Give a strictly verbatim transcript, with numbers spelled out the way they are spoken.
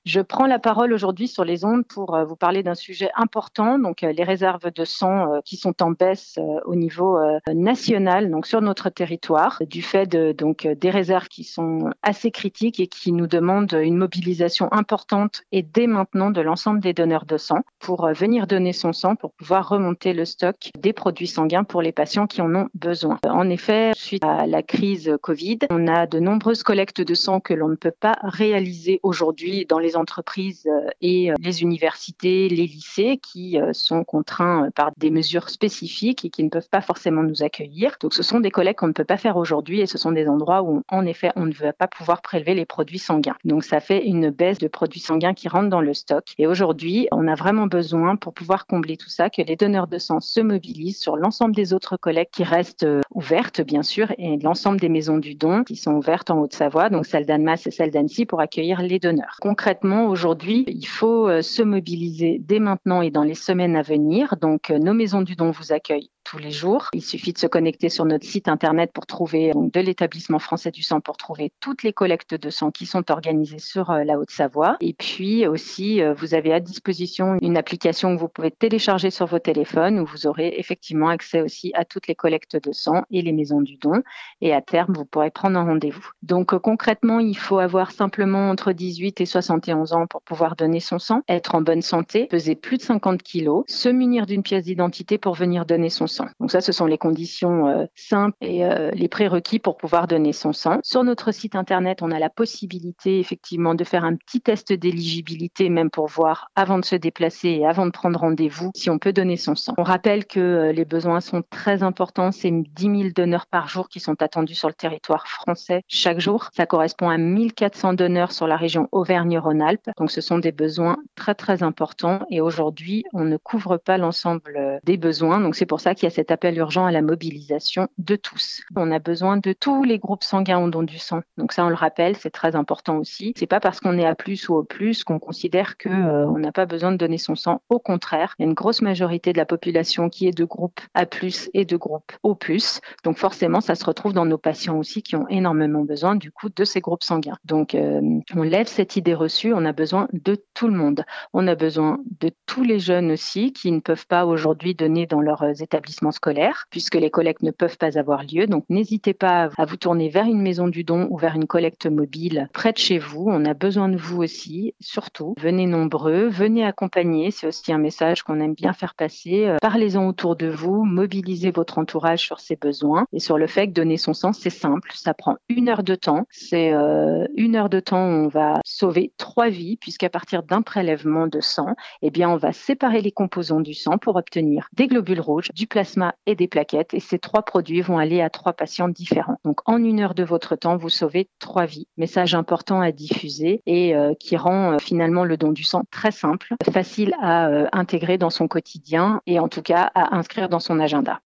Je prends la parole aujourd'hui sur les ondes pour euh, vous parler d'un sujet important, donc euh, les réserves de sang euh, qui sont en baisse euh, au niveau euh, national, donc sur notre territoire, du fait de donc euh, des réserves qui sont assez critiques et qui nous demandent une mobilisation importante et dès maintenant de l'ensemble des donneurs de sang pour euh, venir donner son sang pour pouvoir remonter le stock des produits sanguins pour les patients qui en ont besoin. En effet, suite à la crise Covid, on a de nombreuses collectes de sang que l'on ne peut pas réaliser aujourd'hui dans les entreprises et les universités, les lycées qui sont contraints par des mesures spécifiques et qui ne peuvent pas forcément nous accueillir. Donc ce sont des collectes qu'on ne peut pas faire aujourd'hui et ce sont des endroits où en effet on ne va pas pouvoir prélever les produits sanguins. Donc ça fait une baisse de produits sanguins qui rentrent dans le stock. Et aujourd'hui, on a vraiment besoin pour pouvoir combler tout ça que les donneurs de sang se mobilisent sur l'ensemble des autres collectes qui restent ouvertes bien sûr et l'ensemble des maisons du don qui sont ouvertes en Haute-Savoie, donc celle d'Annemasse et celle d'Annecy pour accueillir les donneurs. Concrètement, aujourd'hui, il faut euh, se mobiliser dès maintenant et dans les semaines à venir. Donc, euh, nos maisons du don vous accueillent tous les jours. Il suffit de se connecter sur notre site internet pour trouver, donc, de l'établissement français du sang pour trouver toutes les collectes de sang qui sont organisées sur euh, la Haute-Savoie. Et puis aussi, euh, vous avez à disposition une application que vous pouvez télécharger sur vos téléphones où vous aurez effectivement accès aussi à toutes les collectes de sang et les maisons du don. Et à terme, vous pourrez prendre un rendez-vous. Donc, euh, concrètement, il faut avoir simplement entre dix-huit et soixante et onze ans pour pouvoir donner son sang, être en bonne santé, peser plus de cinquante kilos, se munir d'une pièce d'identité pour venir donner son sang. Donc ça, ce sont les conditions euh, simples et euh, les prérequis pour pouvoir donner son sang. Sur notre site internet, on a la possibilité effectivement de faire un petit test d'éligibilité, même pour voir avant de se déplacer et avant de prendre rendez-vous si on peut donner son sang. On rappelle que euh, les besoins sont très importants, c'est dix mille donneurs par jour qui sont attendus sur le territoire français chaque jour. Ça correspond à mille quatre cents donneurs sur la région Auvergne-Rhône-Alpes. Donc ce sont des besoins très très importants et aujourd'hui, on ne couvre pas l'ensemble des besoins. Donc c'est pour ça qu'il y a cet appel urgent à la mobilisation de tous. On a besoin de tous les groupes sanguins au don du sang. Donc ça, on le rappelle, c'est très important aussi. C'est pas parce qu'on est A plus ou O plus qu'on considère que euh, on n'a pas besoin de donner son sang. Au contraire, il y a une grosse majorité de la population qui est de groupe A plus et de groupe O plus. Donc forcément, ça se retrouve dans nos patients aussi qui ont énormément besoin du coup de ces groupes sanguins. Donc euh, on lève cette idée reçue, on a besoin de tout le monde. On a besoin de tous les jeunes aussi qui ne peuvent pas aujourd'hui donner dans leurs établissements scolaires puisque les collectes ne peuvent pas avoir lieu. Donc n'hésitez pas à vous tourner vers une maison du don ou vers une collecte mobile près de chez vous. On a besoin de vous aussi, surtout. Venez nombreux, venez accompagner. C'est aussi un message qu'on aime bien faire passer. Parlez-en autour de vous, mobilisez votre entourage sur ses besoins et sur le fait que donner son sang, c'est simple. Ça prend une heure de temps. C'est euh, une heure de temps où on va sauver trois vies puisqu'à partir d'un prélèvement de sang, eh bien, on va séparer les composants du sang pour obtenir des globules rouges, du plasma et des plaquettes. Et ces trois produits vont aller à trois patients différents. Donc, en une heure de votre temps, vous sauvez trois vies. Message important à diffuser et euh, qui rend euh, finalement le don du sang très simple, facile à euh, intégrer dans son quotidien et en tout cas à inscrire dans son agenda.